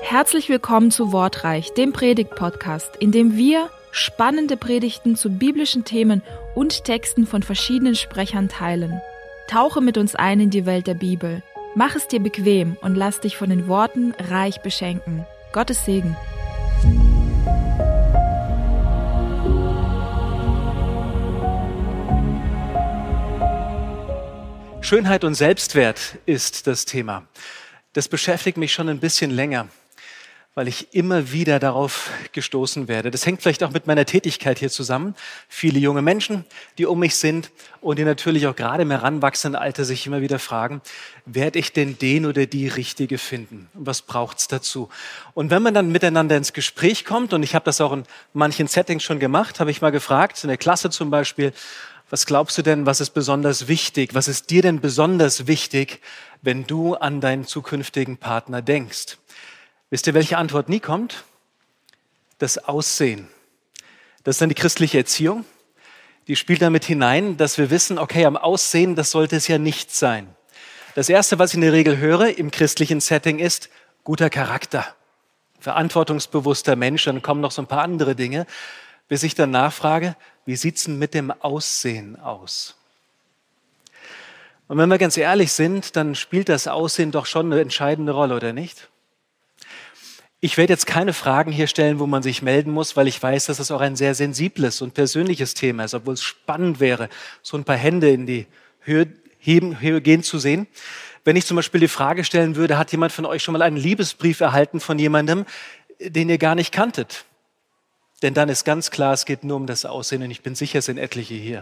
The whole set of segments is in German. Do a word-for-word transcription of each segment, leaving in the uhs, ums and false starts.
Herzlich willkommen zu Wortreich, dem Predigt-Podcast, in dem wir spannende Predigten zu biblischen Themen und Texten von verschiedenen Sprechern teilen. Tauche mit uns ein in die Welt der Bibel. Mach es dir bequem und lass dich von den Worten reich beschenken. Gottes Segen. Schönheit und Selbstwert ist das Thema. Das beschäftigt mich schon ein bisschen länger, weil ich immer wieder darauf gestoßen werde. Das hängt vielleicht auch mit meiner Tätigkeit hier zusammen. Viele junge Menschen, die um mich sind und die natürlich auch gerade im heranwachsenden Alter sich immer wieder fragen, werde ich denn den oder die Richtige finden? Und was braucht's dazu? Und wenn man dann miteinander ins Gespräch kommt, und ich habe das auch in manchen Settings schon gemacht, habe ich mal gefragt, in der Klasse zum Beispiel, was glaubst du denn, was ist besonders wichtig? Was ist dir denn besonders wichtig, wenn du an deinen zukünftigen Partner denkst? Wisst ihr, welche Antwort nie kommt? Das Aussehen. Das ist dann die christliche Erziehung. Die spielt damit hinein, dass wir wissen, okay, am Aussehen, das sollte es ja nicht sein. Das Erste, was ich in der Regel höre im christlichen Setting ist, guter Charakter, verantwortungsbewusster Mensch. Dann kommen noch so ein paar andere Dinge, bis ich dann nachfrage, wie sieht's denn mit dem Aussehen aus? Und wenn wir ganz ehrlich sind, dann spielt das Aussehen doch schon eine entscheidende Rolle, oder nicht? Ich werde jetzt keine Fragen hier stellen, wo man sich melden muss, weil ich weiß, dass es auch ein sehr sensibles und persönliches Thema ist, obwohl es spannend wäre, so ein paar Hände in die Höhe, heben, Höhe gehen zu sehen. Wenn ich zum Beispiel die Frage stellen würde, hat jemand von euch schon mal einen Liebesbrief erhalten von jemandem, den ihr gar nicht kanntet? Denn dann ist ganz klar, es geht nur um das Aussehen und ich bin sicher, es sind etliche hier.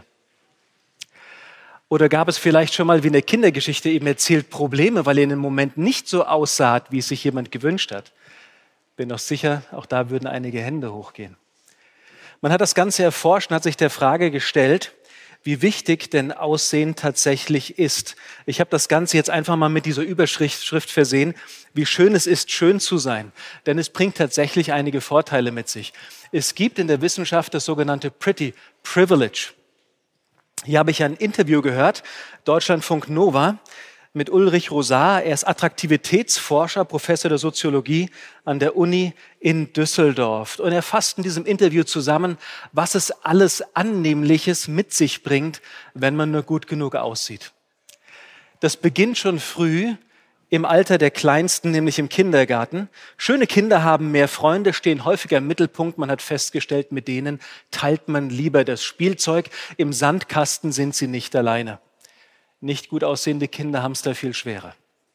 Oder gab es vielleicht schon mal, wie in der Kindergeschichte eben erzählt, Probleme, weil ihr in dem Moment nicht so aussaht, wie es sich jemand gewünscht hat? Bin doch sicher, auch da würden einige Hände hochgehen. Man hat das Ganze erforscht und hat sich der Frage gestellt, wie wichtig denn Aussehen tatsächlich ist. Ich habe das Ganze jetzt einfach mal mit dieser Überschrift Schrift versehen, wie schön es ist, schön zu sein. Denn es bringt tatsächlich einige Vorteile mit sich. Es gibt in der Wissenschaft das sogenannte Pretty Privilege. Hier habe ich ein Interview gehört, Deutschlandfunk Nova, mit Ulrich Rosar. Er ist Attraktivitätsforscher, Professor der Soziologie an der Uni in Düsseldorf. Und er fasst in diesem Interview zusammen, was es alles Annehmliches mit sich bringt, wenn man nur gut genug aussieht. Das beginnt schon früh im Alter der Kleinsten, nämlich im Kindergarten. Schöne Kinder haben mehr Freunde, stehen häufiger im Mittelpunkt. Man hat festgestellt, mit denen teilt man lieber das Spielzeug. Im Sandkasten sind sie nicht alleine. Nicht gut aussehende Kinder haben es da viel schwerer.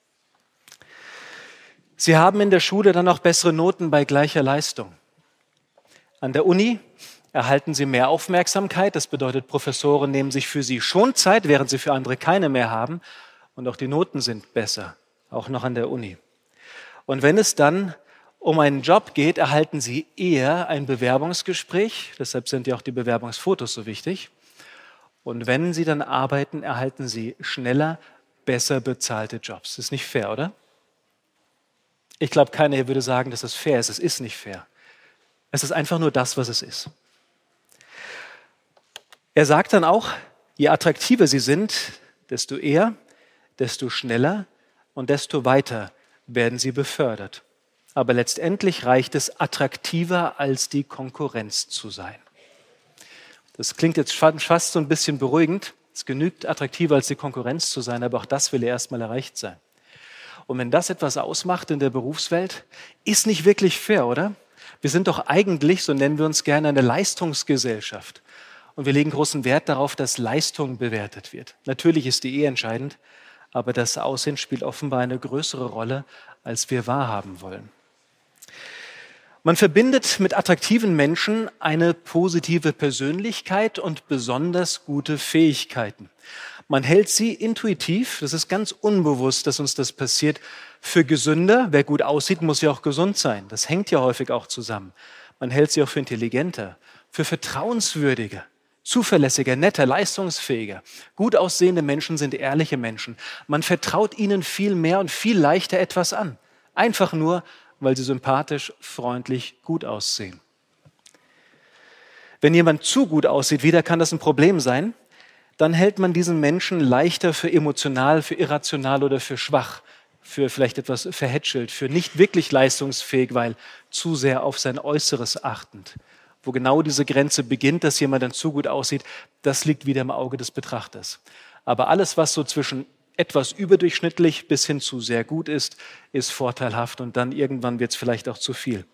Sie haben in der Schule dann auch bessere Noten bei gleicher Leistung. An der Uni erhalten sie mehr Aufmerksamkeit. Das bedeutet, Professoren nehmen sich für sie schon Zeit, während sie für andere keine mehr haben. Und auch die Noten sind besser, auch noch an der Uni. Und wenn es dann um einen Job geht, erhalten sie eher ein Bewerbungsgespräch. Deshalb sind ja auch die Bewerbungsfotos so wichtig. Und wenn sie dann arbeiten, erhalten sie schneller, besser bezahlte Jobs. Das ist nicht fair, oder? Ich glaube, keiner hier würde sagen, dass es fair ist. Es ist nicht fair. Es ist einfach nur das, was es ist. Er sagt dann auch, je attraktiver sie sind, desto eher, desto schneller und desto weiter werden sie befördert. Aber letztendlich reicht es, attraktiver als die Konkurrenz zu sein. Das klingt jetzt fast so ein bisschen beruhigend. Es genügt, attraktiver als die Konkurrenz zu sein, aber auch das will ja erstmal erreicht sein. Und wenn das etwas ausmacht in der Berufswelt, ist nicht wirklich fair, oder? Wir sind doch eigentlich, so nennen wir uns gerne, eine Leistungsgesellschaft. Und wir legen großen Wert darauf, dass Leistung bewertet wird. Natürlich ist die Ehe entscheidend, aber das Aussehen spielt offenbar eine größere Rolle, als wir wahrhaben wollen. Man verbindet mit attraktiven Menschen eine positive Persönlichkeit und besonders gute Fähigkeiten. Man hält sie intuitiv, das ist ganz unbewusst, dass uns das passiert, für gesünder. Wer gut aussieht, muss ja auch gesund sein. Das hängt ja häufig auch zusammen. Man hält sie auch für intelligenter, für vertrauenswürdiger, zuverlässiger, netter, leistungsfähiger. Gut aussehende Menschen sind ehrliche Menschen. Man vertraut ihnen viel mehr und viel leichter etwas an. Einfach nur, weil sie sympathisch, freundlich, gut aussehen. Wenn jemand zu gut aussieht, wieder kann das ein Problem sein, dann hält man diesen Menschen leichter für emotional, für irrational oder für schwach. für vielleicht etwas verhätschelt, für nicht wirklich leistungsfähig, weil zu sehr auf sein Äußeres achtend. Wo genau diese Grenze beginnt, dass jemand dann zu gut aussieht, das liegt wieder im Auge des Betrachters. Aber alles, was so zwischen etwas überdurchschnittlich bis hin zu sehr gut ist, ist vorteilhaft und dann irgendwann wird es vielleicht auch zu viel.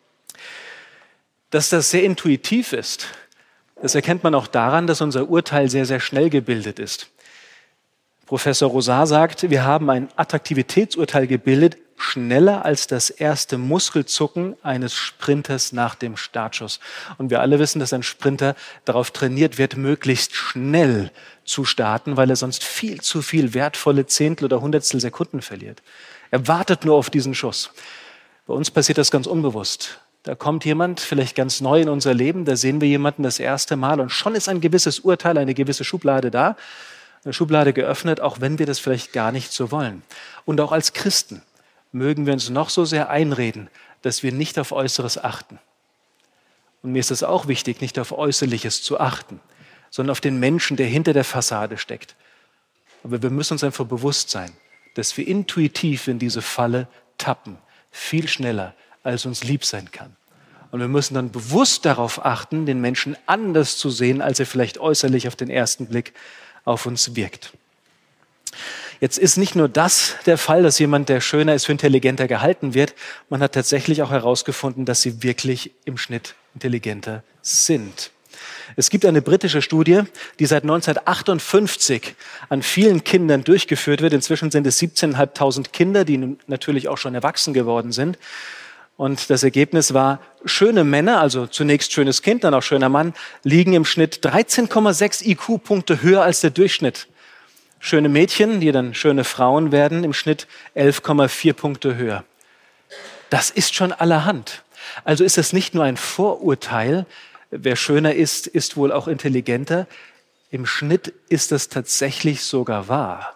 Dass das sehr intuitiv ist, das erkennt man auch daran, dass unser Urteil sehr, sehr schnell gebildet ist. Professor Rosar sagt, wir haben ein Attraktivitätsurteil gebildet, schneller als das erste Muskelzucken eines Sprinters nach dem Startschuss. Und wir alle wissen, dass ein Sprinter darauf trainiert wird, möglichst schnell zu starten, weil er sonst viel zu viel wertvolle Zehntel oder Hundertstel Sekunden verliert. Er wartet nur auf diesen Schuss. Bei uns passiert das ganz unbewusst. Da kommt jemand, vielleicht ganz neu in unser Leben, da sehen wir jemanden das erste Mal und schon ist ein gewisses Urteil, eine gewisse Schublade da, eine Schublade geöffnet, auch wenn wir das vielleicht gar nicht so wollen. Und auch als Christen mögen wir uns noch so sehr einreden, dass wir nicht auf Äußeres achten. Und mir ist es auch wichtig, nicht auf Äußerliches zu achten, sondern auf den Menschen, der hinter der Fassade steckt. Aber wir müssen uns einfach bewusst sein, dass wir intuitiv in diese Falle tappen, viel schneller, als uns lieb sein kann. Und wir müssen dann bewusst darauf achten, den Menschen anders zu sehen, als er vielleicht äußerlich auf den ersten Blick auf uns wirkt. Jetzt ist nicht nur das der Fall, dass jemand, der schöner ist, für intelligenter gehalten wird. Man hat tatsächlich auch herausgefunden, dass sie wirklich im Schnitt intelligenter sind. Es gibt eine britische Studie, die seit neunzehnhundertachtundfünfzig an vielen Kindern durchgeführt wird. Inzwischen sind es siebzehntausendfünfhundert Kinder, die natürlich auch schon erwachsen geworden sind. Und das Ergebnis war, schöne Männer, also zunächst schönes Kind, dann auch schöner Mann, liegen im Schnitt dreizehn Komma sechs I Q-Punkte höher als der Durchschnitt. Schöne Mädchen, die dann schöne Frauen werden, im Schnitt elf Komma vier Punkte höher. Das ist schon allerhand. Also ist es nicht nur ein Vorurteil, wer schöner ist, ist wohl auch intelligenter. Im Schnitt ist es tatsächlich sogar wahr.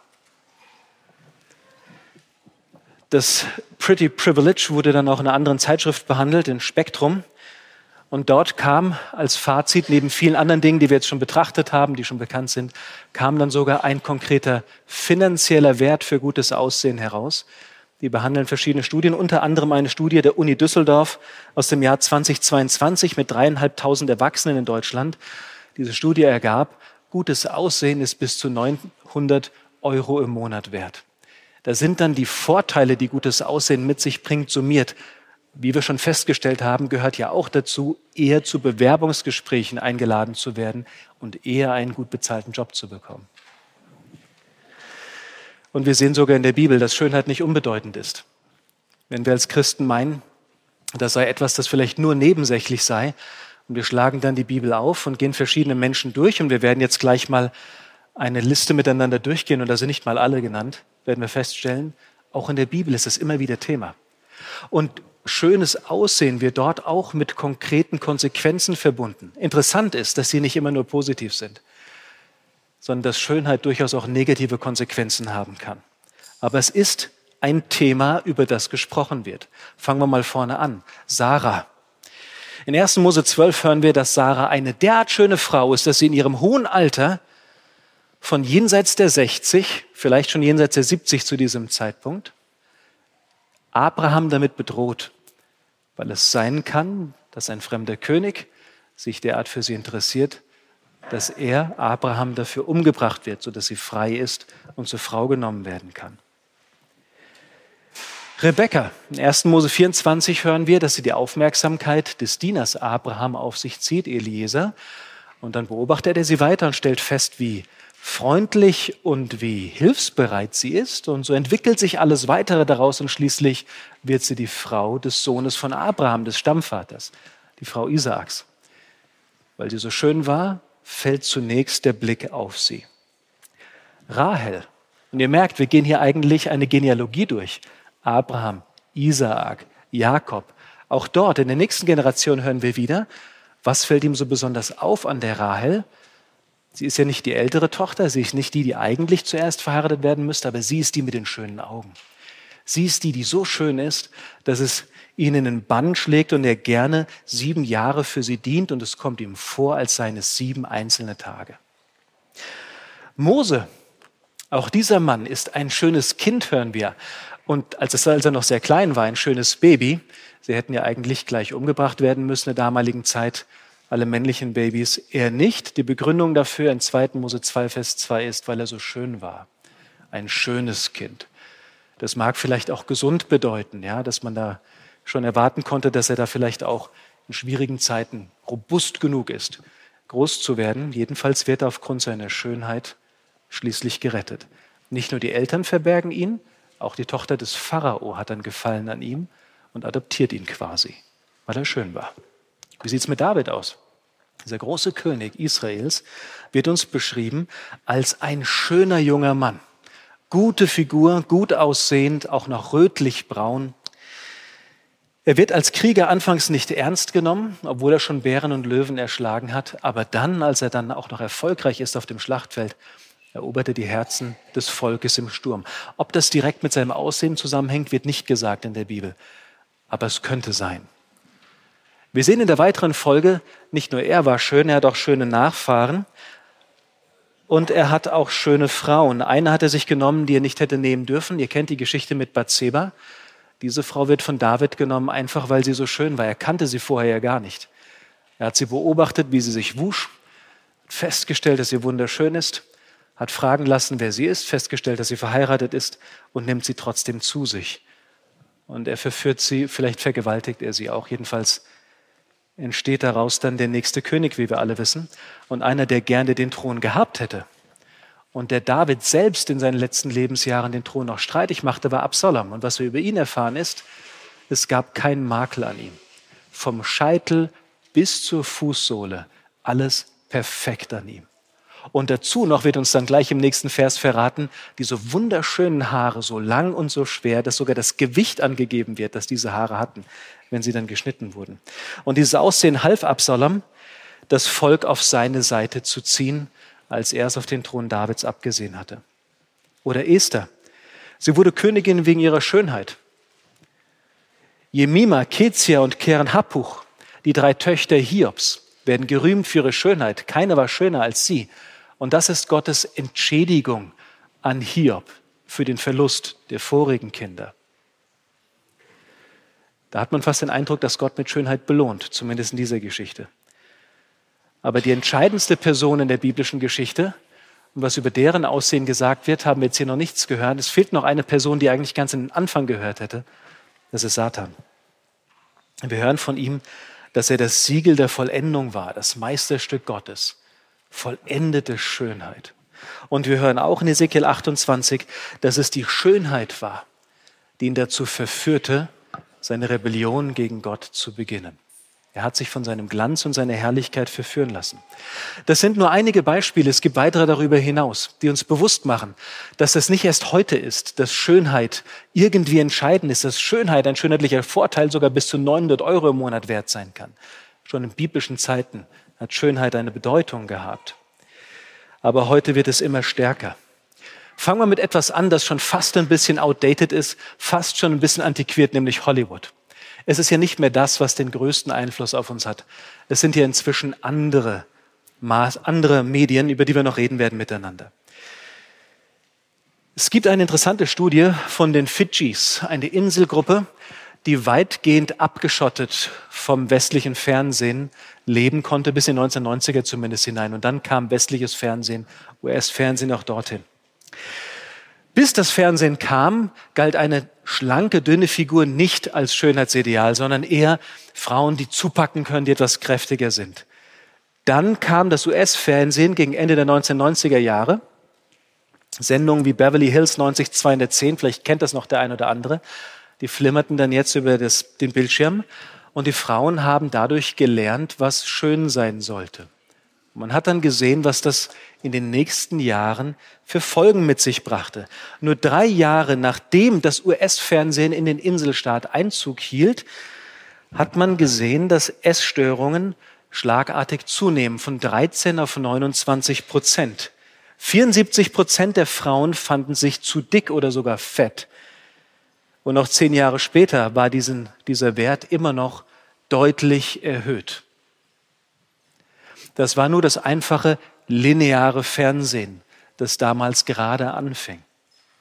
Das Pretty Privilege wurde dann auch in einer anderen Zeitschrift behandelt, in Spektrum. Und dort kam als Fazit, neben vielen anderen Dingen, die wir jetzt schon betrachtet haben, die schon bekannt sind, kam dann sogar ein konkreter finanzieller Wert für gutes Aussehen heraus. Die behandeln verschiedene Studien, unter anderem eine Studie der Uni Düsseldorf aus dem Jahr zweitausendzweiundzwanzig mit dreieinhalbtausend Erwachsenen in Deutschland. Diese Studie ergab, gutes Aussehen ist bis zu neunhundert Euro im Monat wert. Da sind dann die Vorteile, die gutes Aussehen mit sich bringt, summiert. Wie wir schon festgestellt haben, gehört ja auch dazu, eher zu Bewerbungsgesprächen eingeladen zu werden und eher einen gut bezahlten Job zu bekommen. Und wir sehen sogar in der Bibel, dass Schönheit nicht unbedeutend ist. Wenn wir als Christen meinen, das sei etwas, das vielleicht nur nebensächlich sei, und wir schlagen dann die Bibel auf und gehen verschiedene Menschen durch, und wir werden jetzt gleich mal eine Liste miteinander durchgehen, und da sind nicht mal alle genannt, werden wir feststellen, auch in der Bibel ist es immer wieder Thema. Und schönes Aussehen wird dort auch mit konkreten Konsequenzen verbunden. Interessant ist, dass sie nicht immer nur positiv sind, sondern dass Schönheit durchaus auch negative Konsequenzen haben kann. Aber es ist ein Thema, über das gesprochen wird. Fangen wir mal vorne an. Sarah. In ersten Mose zwölf hören wir, dass Sarah eine derart schöne Frau ist, dass sie in ihrem hohen Alter von jenseits der sechzig, vielleicht schon jenseits der siebzig zu diesem Zeitpunkt, Abraham damit bedroht, weil es sein kann, dass ein fremder König sich derart für sie interessiert, dass er, Abraham, dafür umgebracht wird, sodass sie frei ist und zur Frau genommen werden kann. Rebekka, in ersten Mose vierundzwanzig hören wir, dass sie die Aufmerksamkeit des Dieners Abraham auf sich zieht, Eliezer, und dann beobachtet er sie weiter und stellt fest, wie freundlich und wie hilfsbereit sie ist. Und so entwickelt sich alles Weitere daraus und schließlich wird sie die Frau des Sohnes von Abraham, des Stammvaters, die Frau Isaaks. Weil sie so schön war, fällt zunächst der Blick auf sie. Rahel. Und ihr merkt, wir gehen hier eigentlich eine Genealogie durch. Abraham, Isaak, Jakob. Auch dort in der nächsten Generation hören wir wieder, was fällt ihm so besonders auf an der Rahel? Sie ist ja nicht die ältere Tochter, sie ist nicht die, die eigentlich zuerst verheiratet werden müsste, aber sie ist die mit den schönen Augen. Sie ist die, die so schön ist, dass es ihn in den Bann schlägt und er gerne sieben Jahre für sie dient und es kommt ihm vor, als seien es sieben einzelne Tage. Mose, auch dieser Mann ist ein schönes Kind, hören wir. Und als, es, als er noch sehr klein war, ein schönes Baby, sie hätten ja eigentlich gleich umgebracht werden müssen in der damaligen Zeit, alle männlichen Babys, er nicht. Die Begründung dafür in zweiten Mose zwei, Vers zwei ist, weil er so schön war. Ein schönes Kind. Das mag vielleicht auch gesund bedeuten, ja, dass man da schon erwarten konnte, dass er da vielleicht auch in schwierigen Zeiten robust genug ist, groß zu werden. Jedenfalls wird er aufgrund seiner Schönheit schließlich gerettet. Nicht nur die Eltern verbergen ihn, auch die Tochter des Pharao hat dann Gefallen an ihm und adoptiert ihn quasi, weil er schön war. Wie sieht es mit David aus? Dieser große König Israels wird uns beschrieben als ein schöner junger Mann. Gute Figur, gut aussehend, auch noch rötlich-braun. Er wird als Krieger anfangs nicht ernst genommen, obwohl er schon Bären und Löwen erschlagen hat. Aber dann, als er dann auch noch erfolgreich ist auf dem Schlachtfeld, erobert er die Herzen des Volkes im Sturm. Ob das direkt mit seinem Aussehen zusammenhängt, wird nicht gesagt in der Bibel. Aber es könnte sein. Wir sehen in der weiteren Folge, nicht nur er war schön, er hat auch schöne Nachfahren. Und er hat auch schöne Frauen. Eine hat er sich genommen, die er nicht hätte nehmen dürfen. Ihr kennt die Geschichte mit Bathseba. Diese Frau wird von David genommen, einfach weil sie so schön war. Er kannte sie vorher ja gar nicht. Er hat sie beobachtet, wie sie sich wusch, hat festgestellt, dass sie wunderschön ist, hat fragen lassen, wer sie ist, festgestellt, dass sie verheiratet ist und nimmt sie trotzdem zu sich. Und er verführt sie, vielleicht vergewaltigt er sie auch. Jedenfalls entsteht daraus dann der nächste König, wie wir alle wissen, und einer, der gerne den Thron gehabt hätte. Und der David selbst in seinen letzten Lebensjahren den Thron noch streitig machte, war Absalom. Und was wir über ihn erfahren ist, es gab keinen Makel an ihm. Vom Scheitel bis zur Fußsohle, alles perfekt an ihm. Und dazu noch wird uns dann gleich im nächsten Vers verraten, diese wunderschönen Haare, so lang und so schwer, dass sogar das Gewicht angegeben wird, das diese Haare hatten, wenn sie dann geschnitten wurden. Und dieses Aussehen half Absalom, das Volk auf seine Seite zu ziehen, als er es auf den Thron Davids abgesehen hatte. Oder Esther. Sie wurde Königin wegen ihrer Schönheit. Jemima, Kezia und Keren-Happuch, die drei Töchter Hiobs, werden gerühmt für ihre Schönheit. Keine war schöner als sie. Und das ist Gottes Entschädigung an Hiob für den Verlust der vorigen Kinder. Da hat man fast den Eindruck, dass Gott mit Schönheit belohnt, zumindest in dieser Geschichte. Aber die entscheidendste Person in der biblischen Geschichte, und was über deren Aussehen gesagt wird, haben wir jetzt hier noch nichts gehört. Es fehlt noch eine Person, die eigentlich ganz in den Anfang gehört hätte. Das ist Satan. Wir hören von ihm, dass er das Siegel der Vollendung war, das Meisterstück Gottes. Vollendete Schönheit. Und wir hören auch in Ezekiel achtundzwanzig, dass es die Schönheit war, die ihn dazu verführte, seine Rebellion gegen Gott zu beginnen. Er hat sich von seinem Glanz und seiner Herrlichkeit verführen lassen. Das sind nur einige Beispiele, es gibt weitere darüber hinaus, die uns bewusst machen, dass es nicht erst heute ist, dass Schönheit irgendwie entscheidend ist, dass Schönheit, ein schönheitlicher Vorteil sogar bis zu neunhundert Euro im Monat wert sein kann. Schon in biblischen Zeiten hat Schönheit eine Bedeutung gehabt. Aber heute wird es immer stärker. Fangen wir mit etwas an, das schon fast ein bisschen outdated ist, fast schon ein bisschen antiquiert, nämlich Hollywood. Es ist ja nicht mehr das, was den größten Einfluss auf uns hat. Es sind ja inzwischen andere, andere Medien, über die wir noch reden werden miteinander. Es gibt eine interessante Studie von den Fidschis, eine Inselgruppe, die weitgehend abgeschottet vom westlichen Fernsehen leben konnte, bis in die neunzehnhundertneunziger zumindest hinein. Und dann kam westliches Fernsehen, U S-Fernsehen auch dorthin. Bis das Fernsehen kam, galt eine schlanke, dünne Figur nicht als Schönheitsideal, sondern eher Frauen, die zupacken können, die etwas kräftiger sind. Dann kam das U S-Fernsehen gegen Ende der neunzehnhundertneunziger Jahre. Sendungen wie Beverly Hills neunzig zweihundertzehn, vielleicht kennt das noch der ein oder andere, die flimmerten dann jetzt über das, den Bildschirm. Und die Frauen haben dadurch gelernt, was schön sein sollte. Man hat dann gesehen, was das in den nächsten Jahren für Folgen mit sich brachte. Nur drei Jahre nachdem das U S-Fernsehen in den Inselstaat Einzug hielt, hat man gesehen, dass Essstörungen schlagartig zunehmen, von dreizehn auf neunundzwanzig Prozent. vierundsiebzig Prozent der Frauen fanden sich zu dick oder sogar fett. Und noch zehn Jahre später war diesen, dieser Wert immer noch deutlich erhöht. Das war nur das einfache lineare Fernsehen, das damals gerade anfing.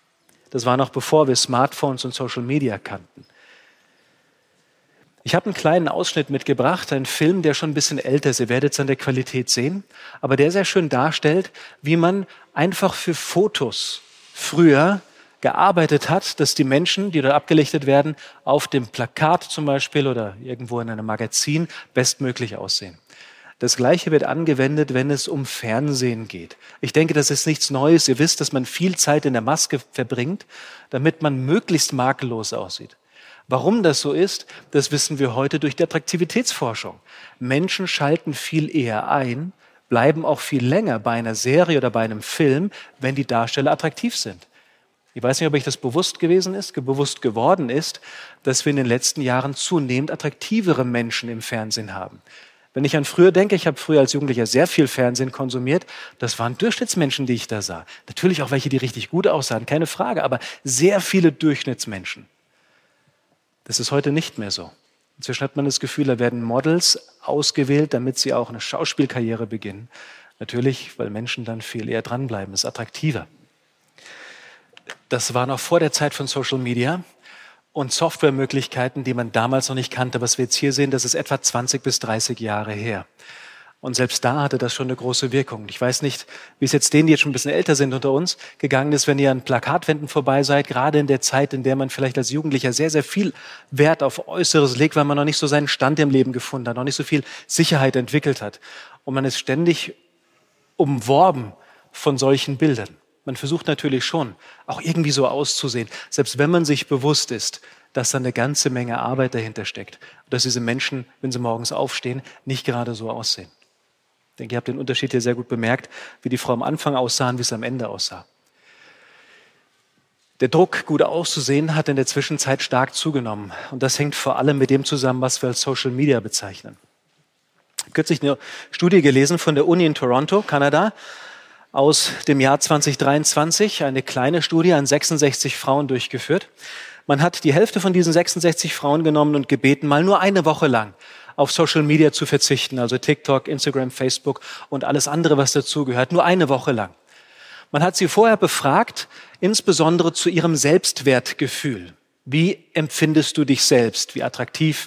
Das war noch bevor wir Smartphones und Social Media kannten. Ich habe einen kleinen Ausschnitt mitgebracht, einen Film, der schon ein bisschen älter ist. Ihr werdet es an der Qualität sehen, aber der sehr schön darstellt, wie man einfach für Fotos früher gearbeitet hat, dass die Menschen, die dort abgelichtet werden, auf dem Plakat zum Beispiel oder irgendwo in einem Magazin bestmöglich aussehen. Das Gleiche wird angewendet, wenn es um Fernsehen geht. Ich denke, das ist nichts Neues. Ihr wisst, dass man viel Zeit in der Maske verbringt, damit man möglichst makellos aussieht. Warum das so ist, das wissen wir heute durch die Attraktivitätsforschung. Menschen schalten viel eher ein, bleiben auch viel länger bei einer Serie oder bei einem Film, wenn die Darsteller attraktiv sind. Ich weiß nicht, ob euch das bewusst gewesen ist, bewusst geworden ist, dass wir in den letzten Jahren zunehmend attraktivere Menschen im Fernsehen haben. Wenn ich an früher denke, ich habe früher als Jugendlicher sehr viel Fernsehen konsumiert, das waren Durchschnittsmenschen, die ich da sah. Natürlich auch welche, die richtig gut aussahen, keine Frage, aber sehr viele Durchschnittsmenschen. Das ist heute nicht mehr so. Inzwischen hat man das Gefühl, da werden Models ausgewählt, damit sie auch eine Schauspielkarriere beginnen. Natürlich, weil Menschen dann viel eher dranbleiben, ist attraktiver. Das war noch vor der Zeit von Social Media und Softwaremöglichkeiten, die man damals noch nicht kannte. Was wir jetzt hier sehen, das ist etwa zwanzig bis dreißig Jahre her. Und selbst da hatte das schon eine große Wirkung. Ich weiß nicht, wie es jetzt denen, die jetzt schon ein bisschen älter sind unter uns, gegangen ist, wenn ihr an Plakatwänden vorbei seid, gerade in der Zeit, in der man vielleicht als Jugendlicher sehr, sehr viel Wert auf Äußeres legt, weil man noch nicht so seinen Stand im Leben gefunden hat, noch nicht so viel Sicherheit entwickelt hat. Und man ist ständig umworben von solchen Bildern. Man versucht natürlich schon, auch irgendwie so auszusehen, selbst wenn man sich bewusst ist, dass da eine ganze Menge Arbeit dahinter steckt. Und dass diese Menschen, wenn sie morgens aufstehen, nicht gerade so aussehen. Ich denke, ihr habt den Unterschied hier sehr gut bemerkt, wie die Frau am Anfang aussah und wie es am Ende aussah. Der Druck, gut auszusehen, hat in der Zwischenzeit stark zugenommen. Und das hängt vor allem mit dem zusammen, was wir als Social Media bezeichnen. Ich habe kürzlich eine Studie gelesen von der Uni in Toronto, Kanada, aus dem Jahr zwanzig dreiundzwanzig, eine kleine Studie an sechsundsechzig Frauen durchgeführt. Man hat die Hälfte von diesen sechsundsechzig Frauen genommen und gebeten, mal nur eine Woche lang auf Social Media zu verzichten, also TikTok, Instagram, Facebook und alles andere, was dazugehört, nur eine Woche lang. Man hat sie vorher befragt, insbesondere zu ihrem Selbstwertgefühl. Wie empfindest du dich selbst? Wie attraktiv?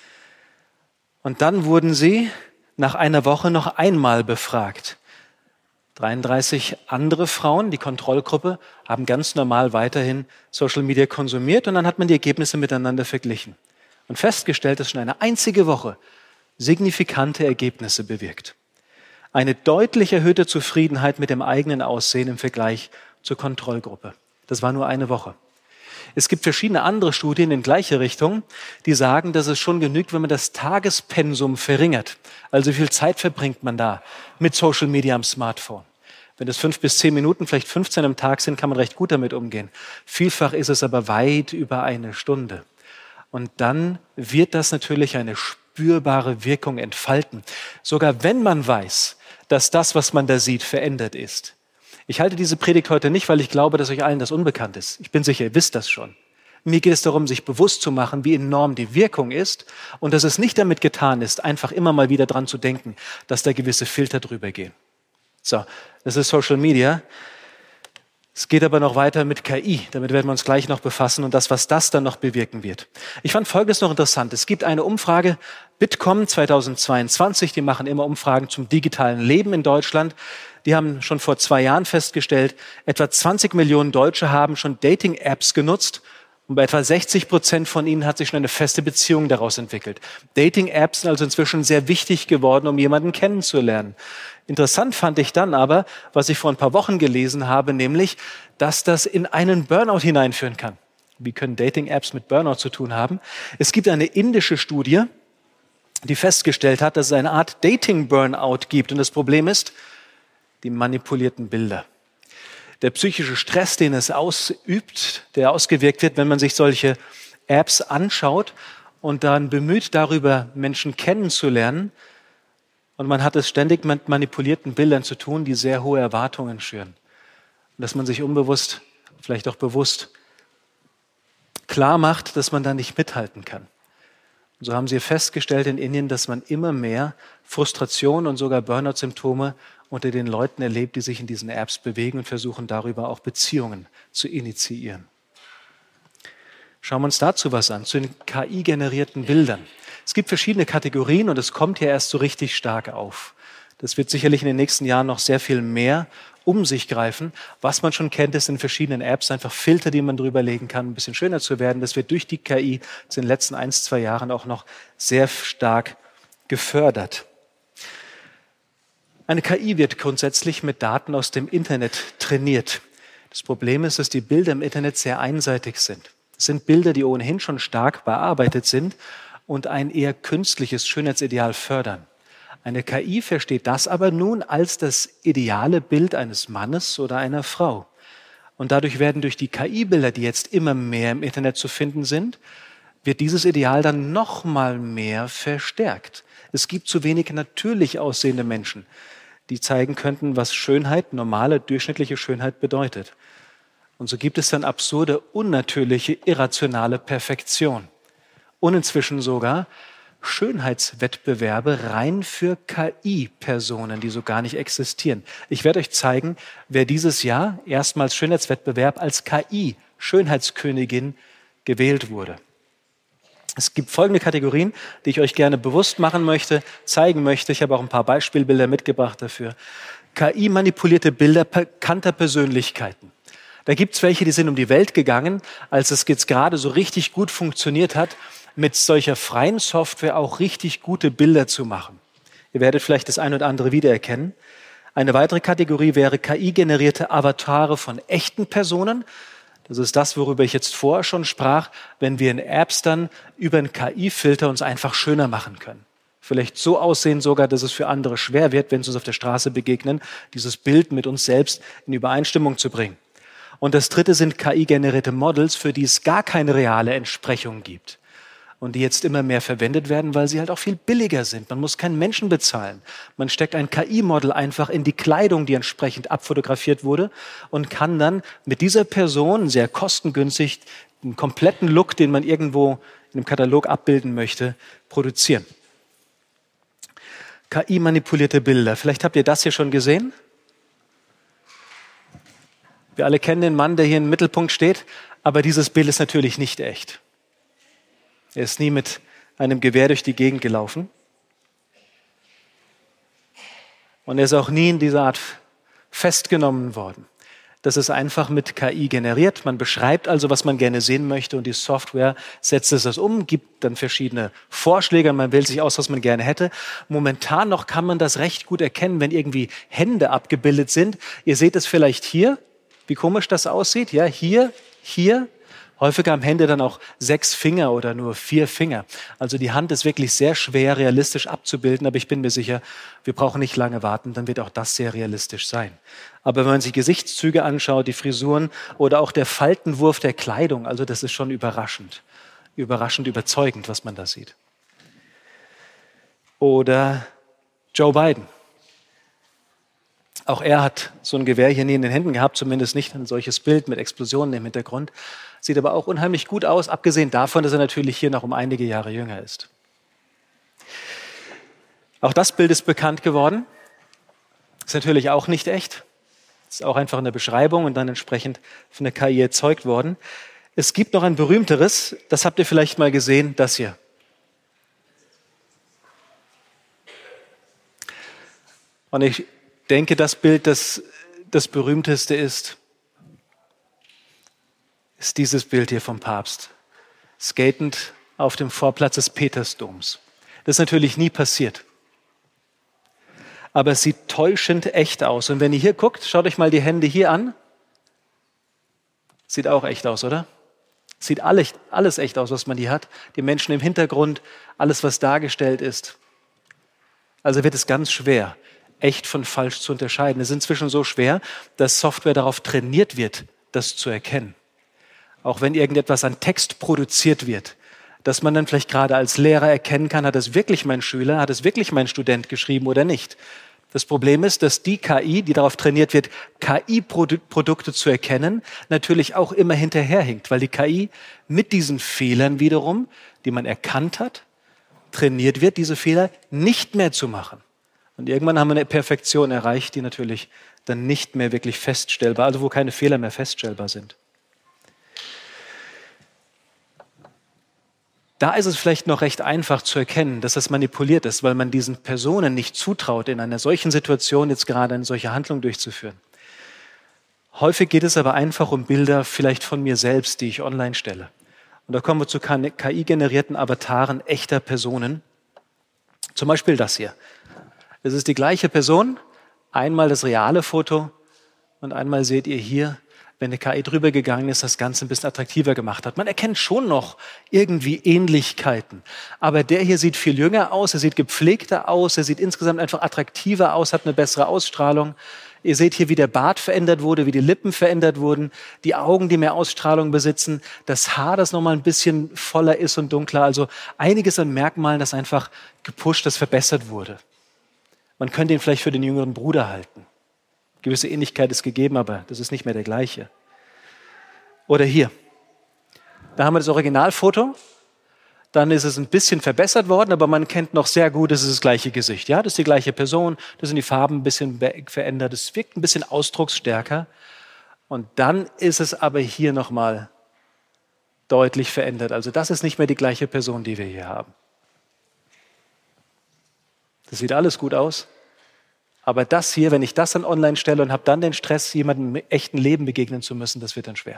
Und dann wurden sie nach einer Woche noch einmal befragt. dreiunddreißig andere Frauen, die Kontrollgruppe, haben ganz normal weiterhin Social Media konsumiert und dann hat man die Ergebnisse miteinander verglichen und festgestellt, dass schon eine einzige Woche signifikante Ergebnisse bewirkt. Eine deutlich erhöhte Zufriedenheit mit dem eigenen Aussehen im Vergleich zur Kontrollgruppe. Das war nur eine Woche. Es gibt verschiedene andere Studien in gleiche Richtung, die sagen, dass es schon genügt, wenn man das Tagespensum verringert. Also wie viel Zeit verbringt man da mit Social Media am Smartphone? Wenn das fünf bis zehn Minuten, vielleicht fünfzehn am Tag sind, kann man recht gut damit umgehen. Vielfach ist es aber weit über eine Stunde. Und dann wird das natürlich eine spürbare Wirkung entfalten. Sogar wenn man weiß, dass das, was man da sieht, verändert ist. Ich halte diese Predigt heute nicht, weil ich glaube, dass euch allen das unbekannt ist. Ich bin sicher, ihr wisst das schon. Mir geht es darum, sich bewusst zu machen, wie enorm die Wirkung ist und dass es nicht damit getan ist, einfach immer mal wieder dran zu denken, dass da gewisse Filter drüber gehen. So, das ist Social Media. Es geht aber noch weiter mit K I. Damit werden wir uns gleich noch befassen und das, was das dann noch bewirken wird. Ich fand Folgendes noch interessant. Es gibt eine Umfrage, Bitkom zweitausendzweiundzwanzig, die machen immer Umfragen zum digitalen Leben in Deutschland. Die haben schon vor zwei Jahren festgestellt, etwa zwanzig Millionen Deutsche haben schon Dating-Apps genutzt und bei etwa sechzig Prozent von ihnen hat sich schon eine feste Beziehung daraus entwickelt. Dating-Apps sind also inzwischen sehr wichtig geworden, um jemanden kennenzulernen. Interessant fand ich dann aber, was ich vor ein paar Wochen gelesen habe, nämlich, dass das in einen Burnout hineinführen kann. Wie können Dating-Apps mit Burnout zu tun haben? Es gibt eine indische Studie, die festgestellt hat, dass es eine Art Dating-Burnout gibt. Und das Problem ist, die manipulierten Bilder. Der psychische Stress, den es ausübt, der ausgewirkt wird, wenn man sich solche Apps anschaut und dann bemüht, darüber Menschen kennenzulernen. Und man hat es ständig mit manipulierten Bildern zu tun, die sehr hohe Erwartungen schüren. Und dass man sich unbewusst, vielleicht auch bewusst, klar macht, dass man da nicht mithalten kann. Und so haben sie festgestellt in Indien, dass man immer mehr Frustration und sogar Burnout-Symptome unter den Leuten erlebt, die sich in diesen Apps bewegen und versuchen, darüber auch Beziehungen zu initiieren. Schauen wir uns dazu was an, zu den K I-generierten Bildern. Es gibt verschiedene Kategorien und es kommt hier erst so richtig stark auf. Das wird sicherlich in den nächsten Jahren noch sehr viel mehr um sich greifen. Was man schon kennt, ist in verschiedenen Apps einfach Filter, die man drüber legen kann, ein bisschen schöner zu werden. Das wird durch die K I in den letzten ein, zwei Jahren auch noch sehr stark gefördert. Eine K I wird grundsätzlich mit Daten aus dem Internet trainiert. Das Problem ist, dass die Bilder im Internet sehr einseitig sind. Es sind Bilder, die ohnehin schon stark bearbeitet sind und ein eher künstliches Schönheitsideal fördern. Eine K I versteht das aber nun als das ideale Bild eines Mannes oder einer Frau. Und dadurch werden durch die K I-Bilder, die jetzt immer mehr im Internet zu finden sind, wird dieses Ideal dann noch mal mehr verstärkt. Es gibt zu wenig natürlich aussehende Menschen, die zeigen könnten, was Schönheit, normale, durchschnittliche Schönheit bedeutet. Und so gibt es dann absurde, unnatürliche, irrationale Perfektion. Und inzwischen sogar Schönheitswettbewerbe rein für K I-Personen, die so gar nicht existieren. Ich werde euch zeigen, wer dieses Jahr erstmals Schönheitswettbewerb als K I-Schönheitskönigin gewählt wurde. Es gibt folgende Kategorien, die ich euch gerne bewusst machen möchte, zeigen möchte. Ich habe auch ein paar Beispielbilder mitgebracht dafür. K I-manipulierte Bilder bekannter Persönlichkeiten. Da gibt es welche, die sind um die Welt gegangen, als es jetzt gerade so richtig gut funktioniert hat, mit solcher freien Software auch richtig gute Bilder zu machen. Ihr werdet vielleicht das eine oder andere wiedererkennen. Eine weitere Kategorie wäre K I-generierte Avatare von echten Personen. Das ist das, worüber ich jetzt vorher schon sprach, wenn wir in Apps dann über einen K I-Filter uns einfach schöner machen können. Vielleicht so aussehen sogar, dass es für andere schwer wird, wenn sie uns auf der Straße begegnen, dieses Bild mit uns selbst in Übereinstimmung zu bringen. Und das dritte sind K I-generierte Models, für die es gar keine reale Entsprechung gibt. Und die jetzt immer mehr verwendet werden, weil sie halt auch viel billiger sind. Man muss keinen Menschen bezahlen. Man steckt ein K I-Model einfach in die Kleidung, die entsprechend abfotografiert wurde und kann dann mit dieser Person sehr kostengünstig einen kompletten Look, den man irgendwo in einem Katalog abbilden möchte, produzieren. K I-manipulierte Bilder. Vielleicht habt ihr das hier schon gesehen. Wir alle kennen den Mann, der hier im Mittelpunkt steht, aber dieses Bild ist natürlich nicht echt. Er ist nie mit einem Gewehr durch die Gegend gelaufen. Und er ist auch nie in dieser Art festgenommen worden. Das ist einfach mit K I generiert. Man beschreibt also, was man gerne sehen möchte und die Software setzt es das um, gibt dann verschiedene Vorschläge. Man wählt sich aus, was man gerne hätte. Momentan noch kann man das recht gut erkennen, wenn irgendwie Hände abgebildet sind. Ihr seht es vielleicht hier, wie komisch das aussieht. Ja, hier, hier. Häufiger haben Hände dann auch sechs Finger oder nur vier Finger. Also die Hand ist wirklich sehr schwer realistisch abzubilden, aber ich bin mir sicher, wir brauchen nicht lange warten, dann wird auch das sehr realistisch sein. Aber wenn man sich Gesichtszüge anschaut, die Frisuren oder auch der Faltenwurf der Kleidung, also das ist schon überraschend, überraschend überzeugend, was man da sieht. Oder Joe Biden. Auch er hat so ein Gewehr hier nie in den Händen gehabt, zumindest nicht ein solches Bild mit Explosionen im Hintergrund. Sieht aber auch unheimlich gut aus, abgesehen davon, dass er natürlich hier noch um einige Jahre jünger ist. Auch das Bild ist bekannt geworden. Ist natürlich auch nicht echt. Ist auch einfach eine Beschreibung und dann entsprechend von der K I erzeugt worden. Es gibt noch ein berühmteres, das habt ihr vielleicht mal gesehen, das hier. Und ich denke, das Bild, das das berühmteste ist, ist dieses Bild hier vom Papst, skatend auf dem Vorplatz des Petersdoms. Das ist natürlich nie passiert. Aber es sieht täuschend echt aus. Und wenn ihr hier guckt, schaut euch mal die Hände hier an. Sieht auch echt aus, oder? Sieht alles, alles echt aus, was man hier hat. Die Menschen im Hintergrund, alles, was dargestellt ist. Also wird es ganz schwer, echt von falsch zu unterscheiden. Es ist inzwischen so schwer, dass Software darauf trainiert wird, das zu erkennen. Auch wenn irgendetwas an Text produziert wird, dass man dann vielleicht gerade als Lehrer erkennen kann, hat es wirklich mein Schüler, hat es wirklich mein Student geschrieben oder nicht. Das Problem ist, dass die K I, die darauf trainiert wird, K I-Produkte zu erkennen, natürlich auch immer hinterherhinkt, weil die K I mit diesen Fehlern wiederum, die man erkannt hat, trainiert wird, diese Fehler nicht mehr zu machen. Und irgendwann haben wir eine Perfektion erreicht, die natürlich dann nicht mehr wirklich feststellbar, also wo keine Fehler mehr feststellbar sind. Da ist es vielleicht noch recht einfach zu erkennen, dass das manipuliert ist, weil man diesen Personen nicht zutraut, in einer solchen Situation jetzt gerade eine solche Handlung durchzuführen. Häufig geht es aber einfach um Bilder vielleicht von mir selbst, die ich online stelle. Und da kommen wir zu K I-generierten Avataren echter Personen. Zum Beispiel das hier. Es ist die gleiche Person, einmal das reale Foto und einmal seht ihr hier, wenn eine K I drüber gegangen ist, das Ganze ein bisschen attraktiver gemacht hat. Man erkennt schon noch irgendwie Ähnlichkeiten. Aber der hier sieht viel jünger aus, er sieht gepflegter aus, er sieht insgesamt einfach attraktiver aus, hat eine bessere Ausstrahlung. Ihr seht hier, wie der Bart verändert wurde, wie die Lippen verändert wurden, die Augen, die mehr Ausstrahlung besitzen, das Haar, das nochmal ein bisschen voller ist und dunkler. Also einiges an Merkmalen, das einfach gepusht, das verbessert wurde. Man könnte ihn vielleicht für den jüngeren Bruder halten. Gewisse Ähnlichkeit ist gegeben, aber das ist nicht mehr der gleiche. Oder hier. Da haben wir das Originalfoto. Dann ist es ein bisschen verbessert worden, aber man kennt noch sehr gut, das ist das gleiche Gesicht. Ja, das ist die gleiche Person, da sind die Farben ein bisschen verändert, es wirkt ein bisschen ausdrucksstärker. Und dann ist es aber hier nochmal deutlich verändert. Also das ist nicht mehr die gleiche Person, die wir hier haben. Das sieht alles gut aus. Aber das hier, wenn ich das dann online stelle und habe dann den Stress, jemandem im echten Leben begegnen zu müssen, das wird dann schwer.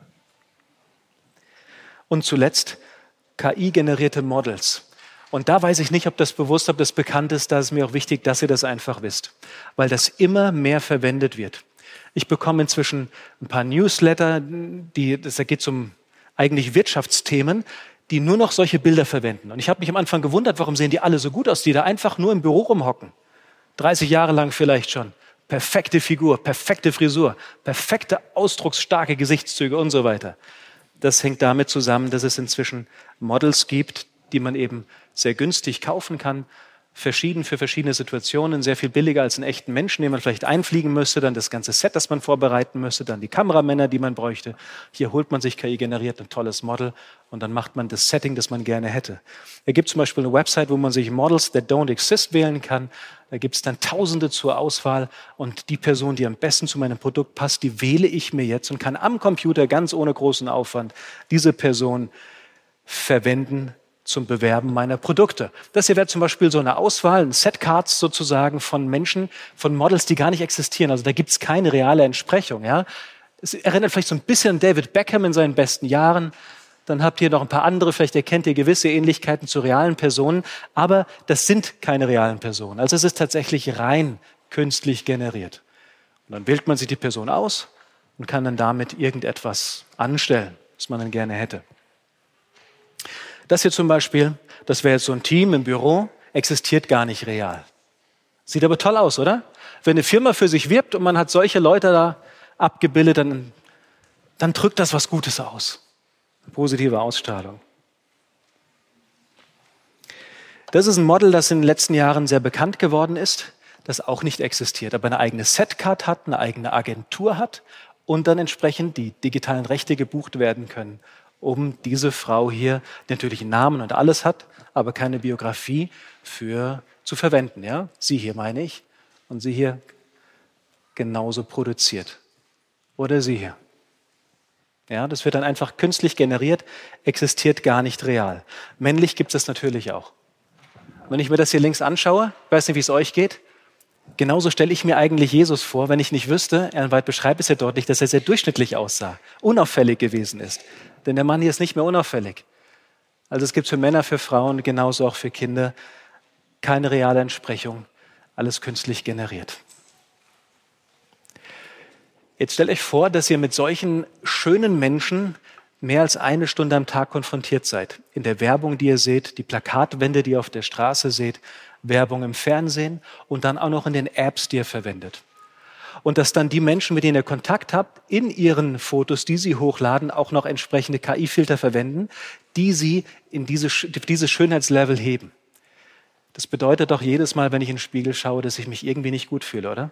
Und zuletzt K I-generierte Models. Und da weiß ich nicht, ob das bewusst, ob das bekannt ist, da ist mir auch wichtig, dass ihr das einfach wisst. Weil das immer mehr verwendet wird. Ich bekomme inzwischen ein paar Newsletter, die, das, da geht es um eigentlich Wirtschaftsthemen, die nur noch solche Bilder verwenden. Und ich habe mich am Anfang gewundert, warum sehen die alle so gut aus, die da einfach nur im Büro rumhocken. dreißig Jahre lang vielleicht schon. Perfekte Figur, perfekte Frisur, perfekte ausdrucksstarke Gesichtszüge und so weiter. Das hängt damit zusammen, dass es inzwischen Models gibt, die man eben sehr günstig kaufen kann, verschieden für verschiedene Situationen, sehr viel billiger als einen echten Menschen, den man vielleicht einfliegen müsste, dann das ganze Set, das man vorbereiten müsste, dann die Kameramänner, die man bräuchte. Hier holt man sich K I-generiert ein tolles Model und dann macht man das Setting, das man gerne hätte. Es gibt zum Beispiel eine Website, wo man sich Models that don't exist wählen kann. Da gibt es dann Tausende zur Auswahl und die Person, die am besten zu meinem Produkt passt, die wähle ich mir jetzt und kann am Computer ganz ohne großen Aufwand diese Person verwenden zum Bewerben meiner Produkte. Das hier wäre zum Beispiel so eine Auswahl, ein Setcards sozusagen von Menschen, von Models, die gar nicht existieren. Also da gibt es keine reale Entsprechung. Ja? Es erinnert vielleicht so ein bisschen an David Beckham in seinen besten Jahren. Dann habt ihr noch ein paar andere, vielleicht erkennt ihr gewisse Ähnlichkeiten zu realen Personen, aber das sind keine realen Personen. Also es ist tatsächlich rein künstlich generiert. Und dann wählt man sich die Person aus und kann dann damit irgendetwas anstellen, was man dann gerne hätte. Das hier zum Beispiel, das wäre jetzt so ein Team im Büro, existiert gar nicht real. Sieht aber toll aus, oder? Wenn eine Firma für sich wirbt und man hat solche Leute da abgebildet, dann, dann drückt das was Gutes aus. Positive Ausstrahlung. Das ist ein Model, das in den letzten Jahren sehr bekannt geworden ist, das auch nicht existiert, aber eine eigene Setcard hat, eine eigene Agentur hat und dann entsprechend die digitalen Rechte gebucht werden können, um diese Frau hier, die natürlich einen Namen und alles hat, aber keine Biografie für zu verwenden. Ja? Sie hier meine ich und sie hier genauso produziert. Oder sie hier. Ja, das wird dann einfach künstlich generiert, existiert gar nicht real. Männlich gibt es das natürlich auch. Wenn ich mir das hier links anschaue, weiß nicht, wie es euch geht, genauso stelle ich mir eigentlich Jesus vor, wenn ich nicht wüsste, Ellen White beschreibt es ja deutlich, dass er sehr durchschnittlich aussah, unauffällig gewesen ist. Denn der Mann hier ist nicht mehr unauffällig. Also es gibt für Männer, für Frauen, genauso auch für Kinder keine reale Entsprechung, alles künstlich generiert. Jetzt stellt euch vor, dass ihr mit solchen schönen Menschen mehr als eine Stunde am Tag konfrontiert seid. In der Werbung, die ihr seht, die Plakatwände, die ihr auf der Straße seht, Werbung im Fernsehen und dann auch noch in den Apps, die ihr verwendet. Und dass dann die Menschen, mit denen ihr Kontakt habt, in ihren Fotos, die sie hochladen, auch noch entsprechende K I-Filter verwenden, die sie in diese, dieses Schönheitslevel heben. Das bedeutet doch jedes Mal, wenn ich in den Spiegel schaue, dass ich mich irgendwie nicht gut fühle, oder?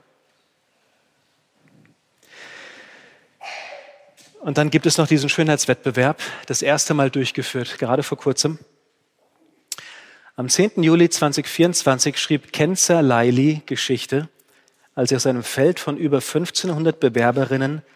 Und dann gibt es noch diesen Schönheitswettbewerb, das erste Mal durchgeführt, gerade vor kurzem. Am zehnten Juli zweitausendvierundzwanzig schrieb Kenza Laili Geschichte, als er aus einem Feld von über fünfzehnhundert Bewerberinnen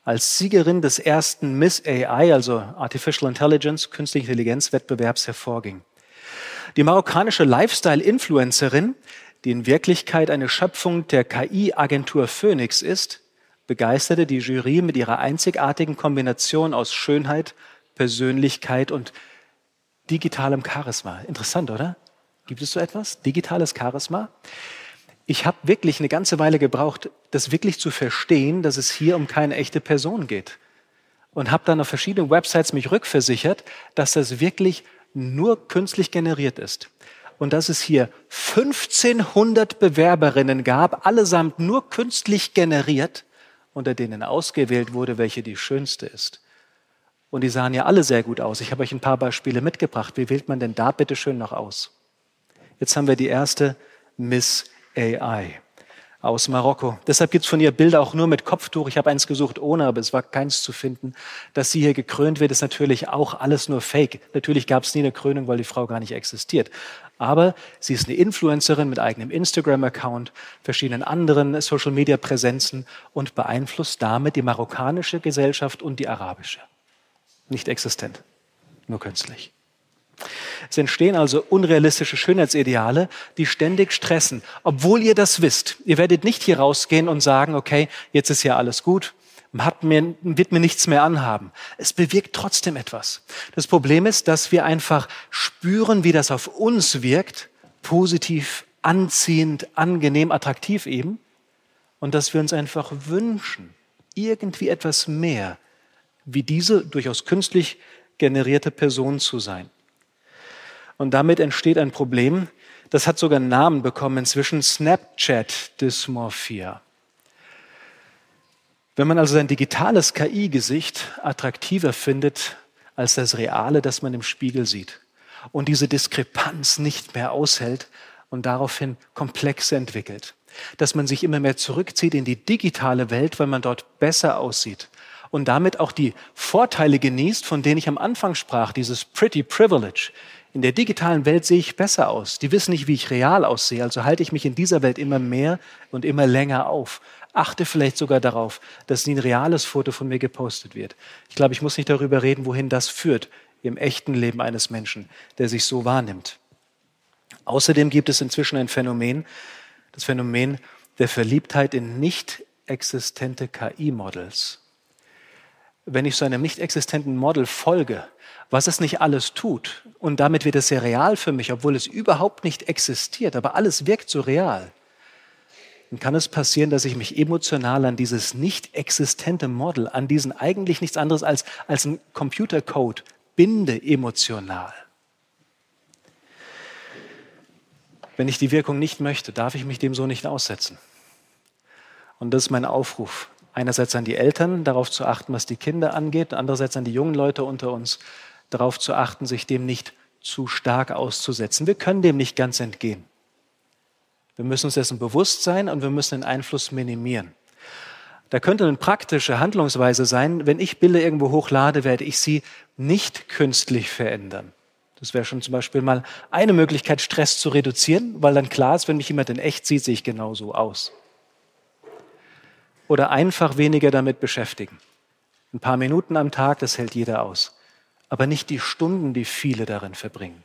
als Siegerin des ersten Miss A I, also Artificial Intelligence, Künstliche Intelligenz Wettbewerbs hervorging. Die marokkanische Lifestyle-Influencerin, die in Wirklichkeit eine Schöpfung der K I-Agentur Phoenix ist, begeisterte die Jury mit ihrer einzigartigen Kombination aus Schönheit, Persönlichkeit und digitalem Charisma. Interessant, oder? Gibt es so etwas? Digitales Charisma? Ich habe wirklich eine ganze Weile gebraucht, das wirklich zu verstehen, dass es hier um keine echte Person geht. Und habe dann auf verschiedenen Websites mich rückversichert, dass das wirklich nur künstlich generiert ist. Und dass es hier fünfzehnhundert Bewerberinnen gab, allesamt nur künstlich generiert, unter denen ausgewählt wurde, welche die schönste ist. Und die sahen ja alle sehr gut aus. Ich habe euch ein paar Beispiele mitgebracht. Wie wählt man denn da bitte schön noch aus? Jetzt haben wir die erste Miss A I aus Marokko. Deshalb gibt es von ihr Bilder auch nur mit Kopftuch. Ich habe eins gesucht ohne, aber es war keins zu finden. Dass sie hier gekrönt wird, ist natürlich auch alles nur Fake. Natürlich gab es nie eine Krönung, weil die Frau gar nicht existiert. Aber sie ist eine Influencerin mit eigenem Instagram-Account, verschiedenen anderen Social-Media-Präsenzen und beeinflusst damit die marokkanische Gesellschaft und die arabische. Nicht existent, nur künstlich. Es entstehen also unrealistische Schönheitsideale, die ständig stressen, obwohl ihr das wisst. Ihr werdet nicht hier rausgehen und sagen, okay, jetzt ist ja alles gut, hat mir, wird mir nichts mehr anhaben. Es bewirkt trotzdem etwas. Das Problem ist, dass wir einfach spüren, wie das auf uns wirkt, positiv, anziehend, angenehm, attraktiv eben, und dass wir uns einfach wünschen, irgendwie etwas mehr, wie diese durchaus künstlich generierte Person zu sein. Und damit entsteht ein Problem, das hat sogar einen Namen bekommen inzwischen, Snapchat-Dysmorphia. Wenn man also sein digitales K I-Gesicht attraktiver findet als das reale, das man im Spiegel sieht und diese Diskrepanz nicht mehr aushält und daraufhin Komplexe entwickelt, dass man sich immer mehr zurückzieht in die digitale Welt, weil man dort besser aussieht und damit auch die Vorteile genießt, von denen ich am Anfang sprach, dieses Pretty Privilege. In der digitalen Welt sehe ich besser aus. Die wissen nicht, wie ich real aussehe, also halte ich mich in dieser Welt immer mehr und immer länger auf. Achte vielleicht sogar darauf, dass nie ein reales Foto von mir gepostet wird. Ich glaube, ich muss nicht darüber reden, wohin das führt im echten Leben eines Menschen, der sich so wahrnimmt. Außerdem gibt es inzwischen ein Phänomen, das Phänomen der Verliebtheit in nicht existente K I-Models. Wenn ich so einem nicht existenten Model folge, was es nicht alles tut, und damit wird es sehr real für mich, obwohl es überhaupt nicht existiert, aber alles wirkt so real, dann kann es passieren, dass ich mich emotional an dieses nicht existente Model, an diesen eigentlich nichts anderes als, als ein Computercode binde emotional. Wenn ich die Wirkung nicht möchte, darf ich mich dem so nicht aussetzen. Und das ist mein Aufruf. Einerseits an die Eltern, darauf zu achten, was die Kinder angeht, andererseits an die jungen Leute unter uns, darauf zu achten, sich dem nicht zu stark auszusetzen. Wir können dem nicht ganz entgehen. Wir müssen uns dessen bewusst sein und wir müssen den Einfluss minimieren. Da könnte eine praktische Handlungsweise sein, wenn ich Bilder irgendwo hochlade, werde ich sie nicht künstlich verändern. Das wäre schon zum Beispiel mal eine Möglichkeit, Stress zu reduzieren, weil dann klar ist, wenn mich jemand in echt sieht, sehe ich genauso aus. Oder einfach weniger damit beschäftigen. Ein paar Minuten am Tag, das hält jeder aus. Aber nicht die Stunden, die viele darin verbringen.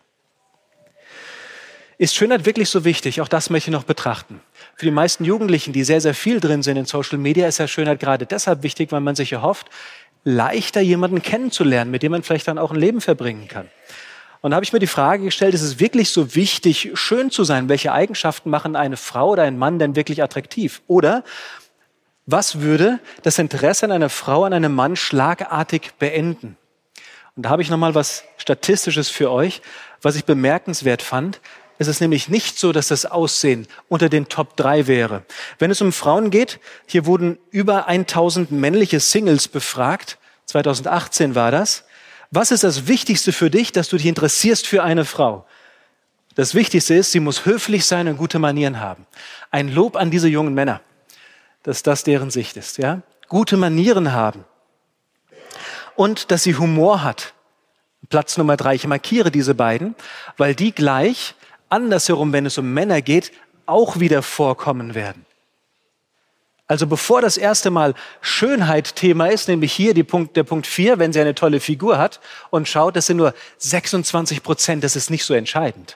Ist Schönheit wirklich so wichtig? Auch das möchte ich noch betrachten. Für die meisten Jugendlichen, die sehr, sehr viel drin sind in Social Media, ist ja Schönheit gerade deshalb wichtig, weil man sich erhofft, leichter jemanden kennenzulernen, mit dem man vielleicht dann auch ein Leben verbringen kann. Und da habe ich mir die Frage gestellt, ist es wirklich so wichtig, schön zu sein? Welche Eigenschaften machen eine Frau oder einen Mann denn wirklich attraktiv? Oder was würde das Interesse an einer Frau, an einem Mann schlagartig beenden? Und da habe ich nochmal was Statistisches für euch, was ich bemerkenswert fand. Es ist nämlich nicht so, dass das Aussehen unter den Top drei wäre. Wenn es um Frauen geht, hier wurden über tausend männliche Singles befragt. zweitausendachtzehn war das. Was ist das Wichtigste für dich, dass du dich interessierst für eine Frau? Das Wichtigste ist, sie muss höflich sein und gute Manieren haben. Ein Lob an diese jungen Männer, dass das deren Sicht ist. Ja? Gute Manieren haben. Und dass sie Humor hat. Platz Nummer drei. Ich markiere diese beiden, weil die gleich, andersherum, wenn es um Männer geht, auch wieder vorkommen werden. Also bevor das erste Mal Schönheit Thema ist, nämlich hier die Punkt, der Punkt vier, wenn sie eine tolle Figur hat und schaut, das sind nur sechsundzwanzig Prozent, das ist nicht so entscheidend.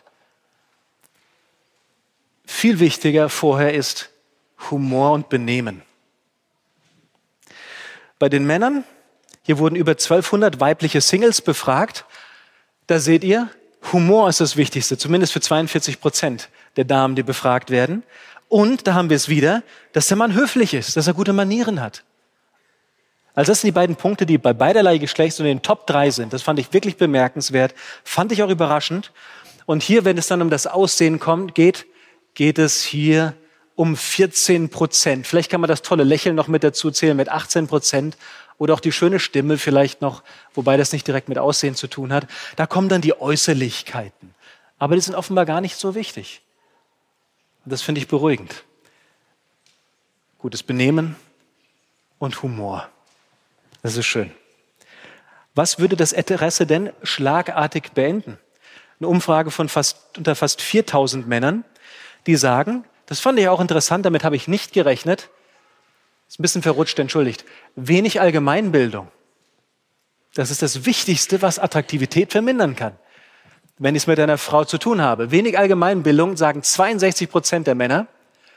Viel wichtiger vorher ist Humor und Benehmen. Bei den Männern, hier wurden über zwölfhundert weibliche Singles befragt, da seht ihr, Humor ist das Wichtigste, zumindest für zweiundvierzig Prozent der Damen, die befragt werden. Und da haben wir es wieder, dass der Mann höflich ist, dass er gute Manieren hat. Also das sind die beiden Punkte, die bei beiderlei Geschlechts und in den Top drei sind. Das fand ich wirklich bemerkenswert, fand ich auch überraschend. Und hier, wenn es dann um das Aussehen kommt, geht, geht es hier um vierzehn Prozent. Vielleicht kann man das tolle Lächeln noch mit dazu zählen, mit achtzehn Prozent. Oder auch die schöne Stimme vielleicht noch, wobei das nicht direkt mit Aussehen zu tun hat. Da kommen dann die Äußerlichkeiten. Aber die sind offenbar gar nicht so wichtig. Das finde ich beruhigend. Gutes Benehmen und Humor. Das ist schön. Was würde das Interesse denn schlagartig beenden? Eine Umfrage von fast, unter fast viertausend Männern, die sagen, das fand ich auch interessant, damit habe ich nicht gerechnet, ist ein bisschen verrutscht, entschuldigt, wenig Allgemeinbildung. Das ist das Wichtigste, was Attraktivität vermindern kann. Wenn ich es mit einer Frau zu tun habe. Wenig Allgemeinbildung, sagen zweiundsechzig Prozent der Männer.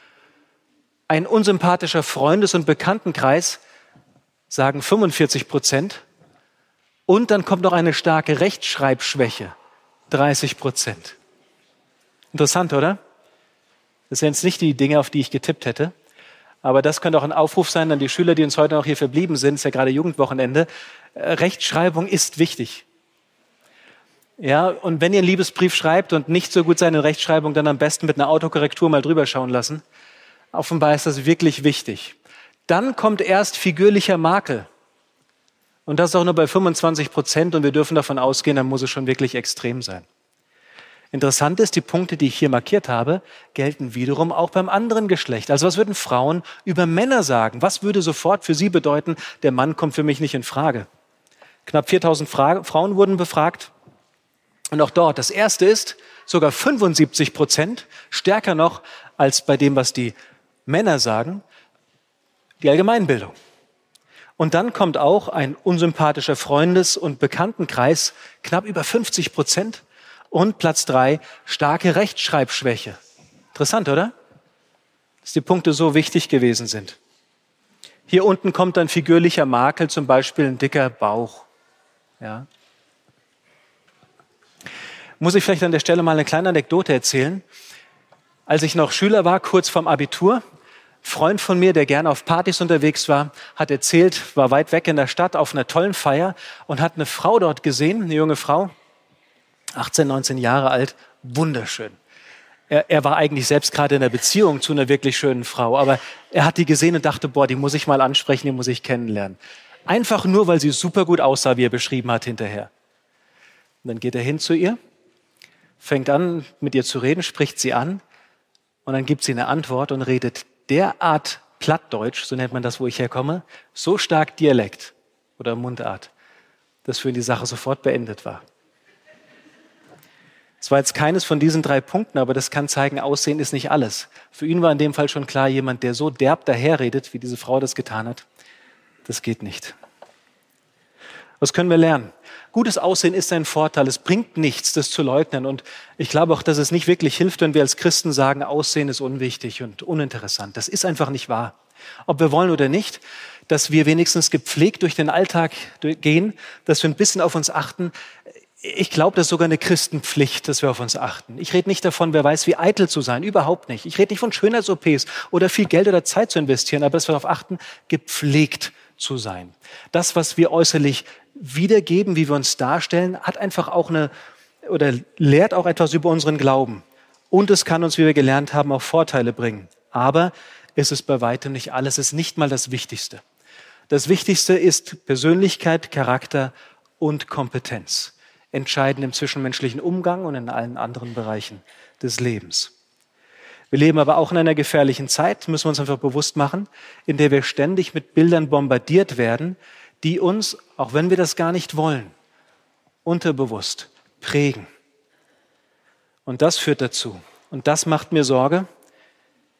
Ein unsympathischer Freundes- und Bekanntenkreis, sagen fünfundvierzig Prozent. Und dann kommt noch eine starke Rechtschreibschwäche, dreißig Prozent. Interessant, oder? Das sind jetzt nicht die Dinge, auf die ich getippt hätte. Aber das könnte auch ein Aufruf sein an die Schüler, die uns heute noch hier verblieben sind. Es ist ja gerade Jugendwochenende. Rechtschreibung ist wichtig. Ja, und wenn ihr einen Liebesbrief schreibt und nicht so gut seid in Rechtschreibung, dann am besten mit einer Autokorrektur mal drüber schauen lassen. Offenbar ist das wirklich wichtig. Dann kommt erst figürlicher Makel. Und das ist auch nur bei fünfundzwanzig Prozent und wir dürfen davon ausgehen, dann muss es schon wirklich extrem sein. Interessant ist, die Punkte, die ich hier markiert habe, gelten wiederum auch beim anderen Geschlecht. Also was würden Frauen über Männer sagen? Was würde sofort für sie bedeuten, der Mann kommt für mich nicht in Frage? Knapp viertausend Fra- Frauen wurden befragt. Und auch dort, das erste ist sogar fünfundsiebzig Prozent, stärker noch als bei dem, was die Männer sagen, die Allgemeinbildung. Und dann kommt auch ein unsympathischer Freundes- und Bekanntenkreis, knapp über fünfzig Prozent. Und Platz drei, starke Rechtschreibschwäche. Interessant, oder? Dass die Punkte so wichtig gewesen sind. Hier unten kommt dann figürlicher Makel, zum Beispiel ein dicker Bauch. Ja. Muss ich vielleicht an der Stelle mal eine kleine Anekdote erzählen. Als ich noch Schüler war, kurz vorm Abitur, ein Freund von mir, der gerne auf Partys unterwegs war, hat erzählt, war weit weg in der Stadt auf einer tollen Feier und hat eine Frau dort gesehen, eine junge Frau, achtzehn, neunzehn Jahre alt, wunderschön. Er, er war eigentlich selbst gerade in einer Beziehung zu einer wirklich schönen Frau, aber er hat die gesehen und dachte, boah, die muss ich mal ansprechen, die muss ich kennenlernen. Einfach nur, weil sie super gut aussah, wie er beschrieben hat hinterher. Und dann geht er hin zu ihr, fängt an, mit ihr zu reden, spricht sie an und dann gibt sie eine Antwort und redet derart Plattdeutsch, so nennt man das, wo ich herkomme, so stark Dialekt oder Mundart, dass für ihn die Sache sofort beendet war. Es war jetzt keines von diesen drei Punkten, aber das kann zeigen, Aussehen ist nicht alles. Für ihn war in dem Fall schon klar, jemand, der so derb daherredet, wie diese Frau das getan hat, das geht nicht. Was können wir lernen? Gutes Aussehen ist ein Vorteil. Es bringt nichts, das zu leugnen. Und ich glaube auch, dass es nicht wirklich hilft, wenn wir als Christen sagen, Aussehen ist unwichtig und uninteressant. Das ist einfach nicht wahr. Ob wir wollen oder nicht, dass wir wenigstens gepflegt durch den Alltag gehen, dass wir ein bisschen auf uns achten. Ich glaube, das ist sogar eine Christenpflicht, dass wir auf uns achten. Ich rede nicht davon, wer weiß, wie eitel zu sein. Überhaupt nicht. Ich rede nicht von Schönheits-O Ps oder viel Geld oder Zeit zu investieren, aber dass wir darauf achten, gepflegt zu sein. Das, was wir äußerlich wiedergeben, wie wir uns darstellen, hat einfach auch eine oder lehrt auch etwas über unseren Glauben. Und es kann uns, wie wir gelernt haben, auch Vorteile bringen. Aber es ist bei weitem nicht alles. Es ist nicht mal das Wichtigste. Das Wichtigste ist Persönlichkeit, Charakter und Kompetenz. Entscheidend im zwischenmenschlichen Umgang und in allen anderen Bereichen des Lebens. Wir leben aber auch in einer gefährlichen Zeit, müssen wir uns einfach bewusst machen, in der wir ständig mit Bildern bombardiert werden, die uns, auch wenn wir das gar nicht wollen, unterbewusst prägen. Und das führt dazu, und das macht mir Sorge,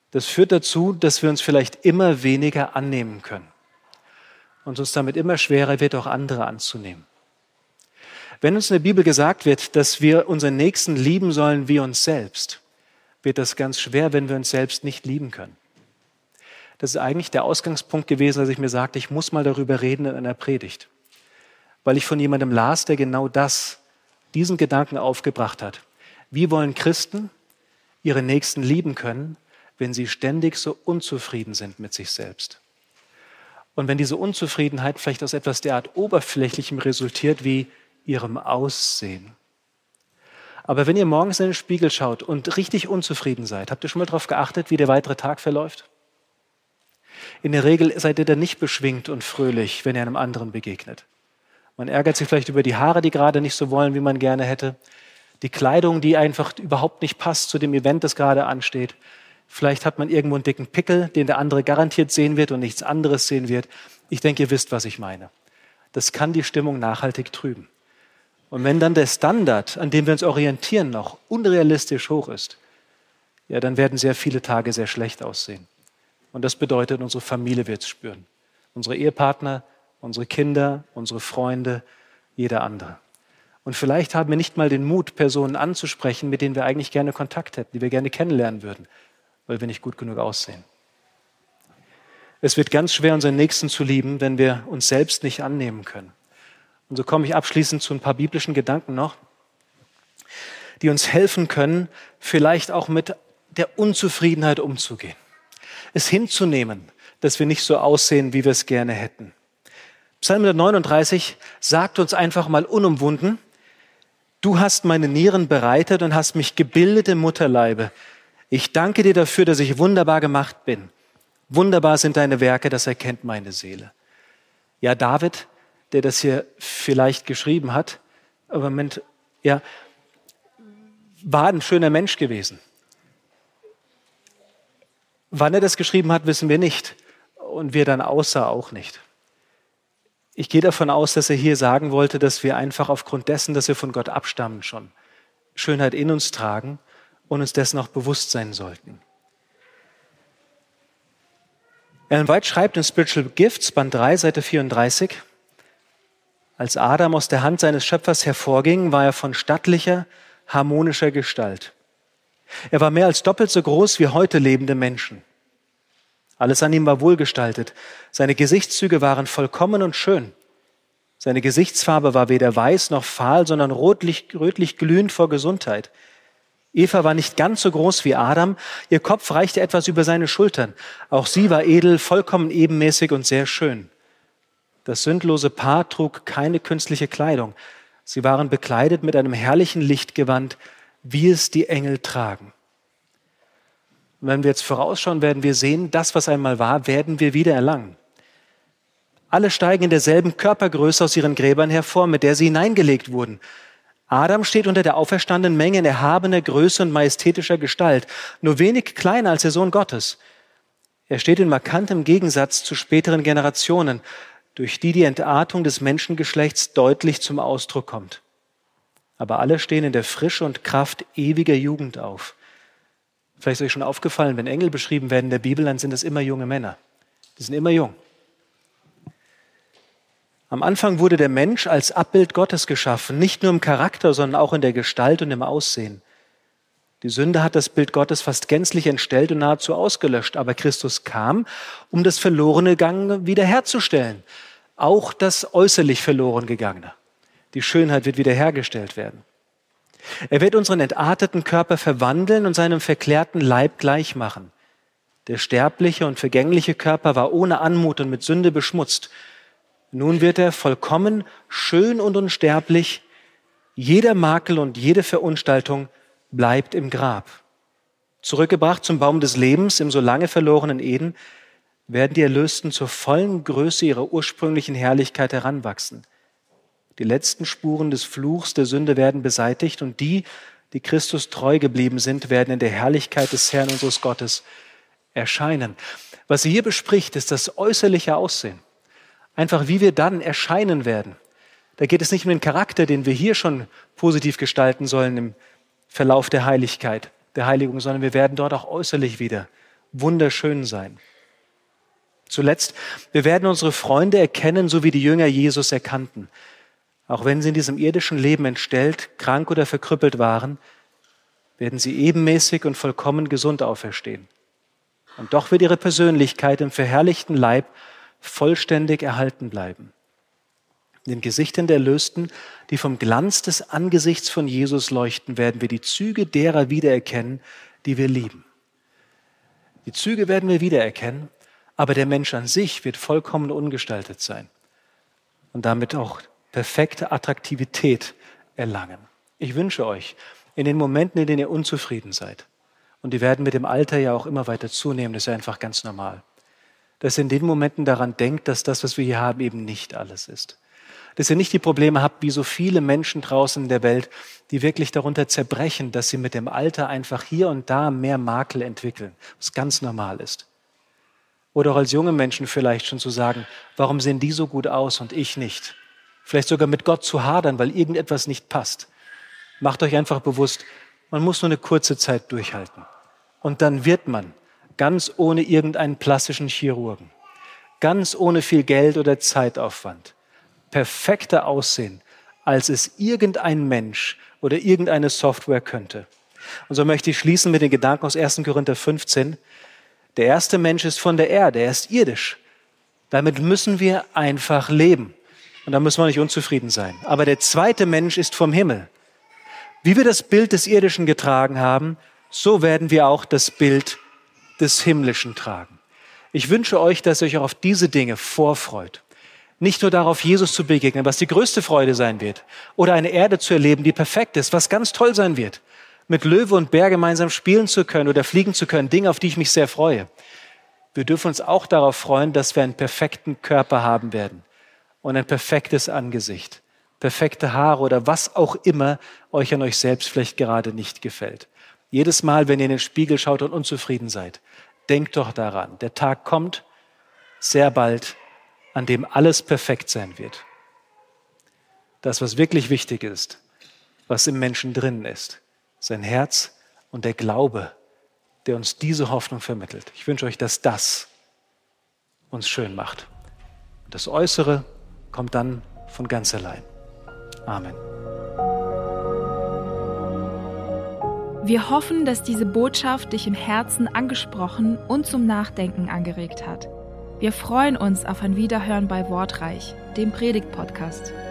Das führt dazu, dass wir uns vielleicht immer weniger annehmen können und uns damit immer schwerer wird, auch andere anzunehmen. Wenn uns in der Bibel gesagt wird, dass wir unseren Nächsten lieben sollen wie uns selbst, wird das ganz schwer, wenn wir uns selbst nicht lieben können. Das ist eigentlich der Ausgangspunkt gewesen, dass ich mir sagte, ich muss mal darüber reden in einer Predigt. Weil ich von jemandem las, der genau das, diesen Gedanken aufgebracht hat. Wie wollen Christen ihre Nächsten lieben können, wenn sie ständig so unzufrieden sind mit sich selbst? Und wenn diese Unzufriedenheit vielleicht aus etwas derart Oberflächlichem resultiert wie ihrem Aussehen. Aber wenn ihr morgens in den Spiegel schaut und richtig unzufrieden seid, habt ihr schon mal darauf geachtet, wie der weitere Tag verläuft? In der Regel seid ihr dann nicht beschwingt und fröhlich, wenn ihr einem anderen begegnet. Man ärgert sich vielleicht über die Haare, die gerade nicht so wollen, wie man gerne hätte. Die Kleidung, die einfach überhaupt nicht passt zu dem Event, das gerade ansteht. Vielleicht hat man irgendwo einen dicken Pickel, den der andere garantiert sehen wird und nichts anderes sehen wird. Ich denke, ihr wisst, was ich meine. Das kann die Stimmung nachhaltig trüben. Und wenn dann der Standard, an dem wir uns orientieren, noch unrealistisch hoch ist, ja, dann werden sehr viele Tage sehr schlecht aussehen. Und das bedeutet, unsere Familie wird es spüren. Unsere Ehepartner, unsere Kinder, unsere Freunde, jeder andere. Und vielleicht haben wir nicht mal den Mut, Personen anzusprechen, mit denen wir eigentlich gerne Kontakt hätten, die wir gerne kennenlernen würden, weil wir nicht gut genug aussehen. Es wird ganz schwer, unseren Nächsten zu lieben, wenn wir uns selbst nicht annehmen können. Und so komme ich abschließend zu ein paar biblischen Gedanken noch, die uns helfen können, vielleicht auch mit der Unzufriedenheit umzugehen. Es hinzunehmen, dass wir nicht so aussehen, wie wir es gerne hätten. Psalm neununddreißig sagt uns einfach mal unumwunden, du hast meine Nieren bereitet und hast mich gebildet im Mutterleibe. Ich danke dir dafür, dass ich wunderbar gemacht bin. Wunderbar sind deine Werke, das erkennt meine Seele. Ja, David, der das hier vielleicht geschrieben hat, aber Moment, ja, war ein schöner Mensch gewesen. Wann er das geschrieben hat, wissen wir nicht. Und wie er dann aussah, auch nicht. Ich gehe davon aus, dass er hier sagen wollte, dass wir einfach aufgrund dessen, dass wir von Gott abstammen, schon Schönheit in uns tragen und uns dessen auch bewusst sein sollten. Ellen White schreibt in Spiritual Gifts, Band drei, Seite vierunddreißig, als Adam aus der Hand seines Schöpfers hervorging, war er von stattlicher, harmonischer Gestalt. Er war mehr als doppelt so groß wie heute lebende Menschen. Alles an ihm war wohlgestaltet. Seine Gesichtszüge waren vollkommen und schön. Seine Gesichtsfarbe war weder weiß noch fahl, sondern rotlich, rötlich glühend vor Gesundheit. Eva war nicht ganz so groß wie Adam. Ihr Kopf reichte etwas über seine Schultern. Auch sie war edel, vollkommen ebenmäßig und sehr schön. Das sündlose Paar trug keine künstliche Kleidung. Sie waren bekleidet mit einem herrlichen Lichtgewand, wie es die Engel tragen. Und wenn wir jetzt vorausschauen, werden wir sehen, das, was einmal war, werden wir wieder erlangen. Alle steigen in derselben Körpergröße aus ihren Gräbern hervor, mit der sie hineingelegt wurden. Adam steht unter der auferstandenen Menge in erhabener Größe und majestätischer Gestalt, nur wenig kleiner als der Sohn Gottes. Er steht in markantem Gegensatz zu späteren Generationen, durch die die Entartung des Menschengeschlechts deutlich zum Ausdruck kommt. Aber alle stehen in der Frische und Kraft ewiger Jugend auf. Vielleicht ist euch schon aufgefallen, wenn Engel beschrieben werden in der Bibel, dann sind es immer junge Männer. Die sind immer jung. Am Anfang wurde der Mensch als Abbild Gottes geschaffen, nicht nur im Charakter, sondern auch in der Gestalt und im Aussehen. Die Sünde hat das Bild Gottes fast gänzlich entstellt und nahezu ausgelöscht, aber Christus kam, um das verlorene Gegangene wiederherzustellen. Auch das äußerlich verloren Gegangene. Die Schönheit wird wiederhergestellt werden. Er wird unseren entarteten Körper verwandeln und seinem verklärten Leib gleich machen. Der sterbliche und vergängliche Körper war ohne Anmut und mit Sünde beschmutzt. Nun wird er vollkommen, schön und unsterblich. Jeder Makel und jede Verunstaltung bleibt im Grab. Zurückgebracht zum Baum des Lebens im so lange verlorenen Eden, werden die Erlösten zur vollen Größe ihrer ursprünglichen Herrlichkeit heranwachsen. Die letzten Spuren des Fluchs der Sünde werden beseitigt und die, die Christus treu geblieben sind, werden in der Herrlichkeit des Herrn unseres Gottes erscheinen. Was sie hier bespricht, ist das äußerliche Aussehen. Einfach wie wir dann erscheinen werden. Da geht es nicht um den Charakter, den wir hier schon positiv gestalten sollen im Verlauf der Heiligkeit, der Heiligung, sondern wir werden dort auch äußerlich wieder wunderschön sein. Zuletzt, wir werden unsere Freunde erkennen, so wie die Jünger Jesus erkannten. Auch wenn sie in diesem irdischen Leben entstellt, krank oder verkrüppelt waren, werden sie ebenmäßig und vollkommen gesund auferstehen. Und doch wird ihre Persönlichkeit im verherrlichten Leib vollständig erhalten bleiben. In den Gesichtern der Erlösten, die vom Glanz des Angesichts von Jesus leuchten, werden wir die Züge derer wiedererkennen, die wir lieben. Die Züge werden wir wiedererkennen, aber der Mensch an sich wird vollkommen ungestaltet sein und damit auch perfekte Attraktivität erlangen. Ich wünsche euch, in den Momenten, in denen ihr unzufrieden seid, und die werden mit dem Alter ja auch immer weiter zunehmen, das ist ja einfach ganz normal, dass ihr in den Momenten daran denkt, dass das, was wir hier haben, eben nicht alles ist. Dass ihr nicht die Probleme habt, wie so viele Menschen draußen in der Welt, die wirklich darunter zerbrechen, dass sie mit dem Alter einfach hier und da mehr Makel entwickeln, was ganz normal ist. Oder auch als junge Menschen vielleicht schon zu sagen, warum sehen die so gut aus und ich nicht? Vielleicht sogar mit Gott zu hadern, weil irgendetwas nicht passt. Macht euch einfach bewusst, man muss nur eine kurze Zeit durchhalten. Und dann wird man, ganz ohne irgendeinen plastischen Chirurgen, ganz ohne viel Geld oder Zeitaufwand, perfekter aussehen, als es irgendein Mensch oder irgendeine Software könnte. Und so möchte ich schließen mit den Gedanken aus erster Korinther fünfzehn. Der erste Mensch ist von der Erde, er ist irdisch. Damit müssen wir einfach leben. Und da müssen wir nicht unzufrieden sein. Aber der zweite Mensch ist vom Himmel. Wie wir das Bild des Irdischen getragen haben, so werden wir auch das Bild des Himmlischen tragen. Ich wünsche euch, dass ihr euch auch auf diese Dinge vorfreut. Nicht nur darauf, Jesus zu begegnen, was die größte Freude sein wird, oder eine Erde zu erleben, die perfekt ist, was ganz toll sein wird, mit Löwe und Bär gemeinsam spielen zu können oder fliegen zu können, Dinge, auf die ich mich sehr freue. Wir dürfen uns auch darauf freuen, dass wir einen perfekten Körper haben werden und ein perfektes Angesicht, perfekte Haare oder was auch immer euch an euch selbst vielleicht gerade nicht gefällt. Jedes Mal, wenn ihr in den Spiegel schaut und unzufrieden seid, denkt doch daran, der Tag kommt sehr bald, an dem alles perfekt sein wird. Das, was wirklich wichtig ist, was im Menschen drinnen ist, sein Herz und der Glaube, der uns diese Hoffnung vermittelt. Ich wünsche euch, dass das uns schön macht. Und das Äußere kommt dann von ganz allein. Amen. Wir hoffen, dass diese Botschaft dich im Herzen angesprochen und zum Nachdenken angeregt hat. Wir freuen uns auf ein Wiederhören bei Wortreich, dem Predigt-Podcast.